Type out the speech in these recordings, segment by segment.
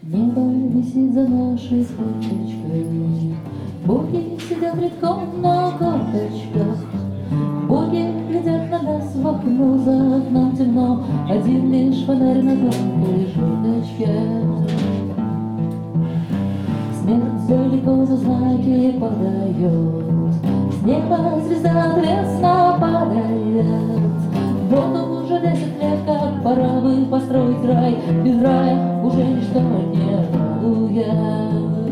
Небо висит за нашей форточкой, боги сидят редком на корточках, боги глядят на нас в окно, за окном темно, один лишь фонарь на тонкой жердочке. Смерть далеко за знаки подает, с неба звезда отвесно падает. Вот уже 10 лет, как пора бы построить рай, без рая уже ничто не радует.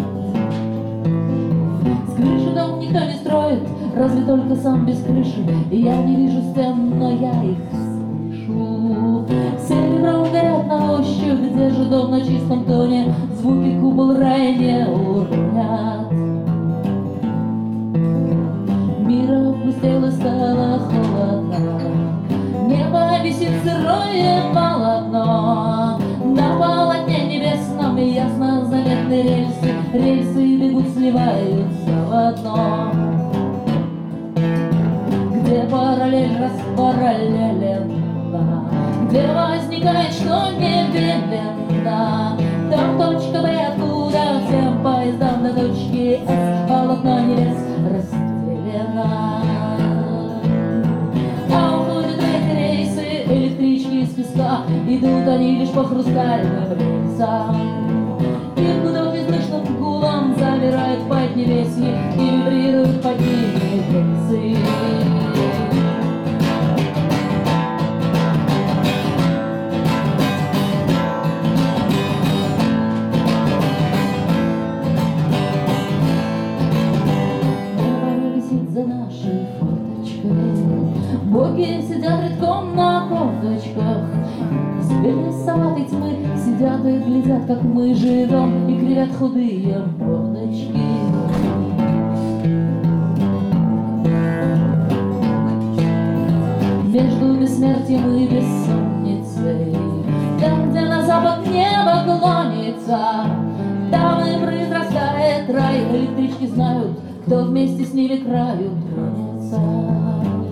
С крыши дом никто не строит, разве только сам без крыши. И я не вижу стен, но я их слышу. Серебром горят на ощупь, где же дом на чистом тоне, звуки купол рая не уронят. Мир опустел и стало холодно, небо висит сырое полотно, на полотне небесном ясно заметны рельсы, рельсы бегут, сливаются в одно. Где параллель распараллелена, где возникает, что невинно, там точка Б, откуда всем поездам до точки С полотно небес расстелено. А уходят эти рейсы, электрички из песка, идут они лишь по хрустальным рельсам. Их гудок неслышным гулом замирает в поднебесье и вибрирует под ними рельсы. За нашей форточкой боги сидят редком на корточках, из белесоватой тьмы сидят и глядят, как мы живем, и кривят худые мордочки. Между бессмертием и бессонницей, там, где на запад небо клонится, там и произрастает рай. Электрички знают, кто вместе с ними к краю тронется.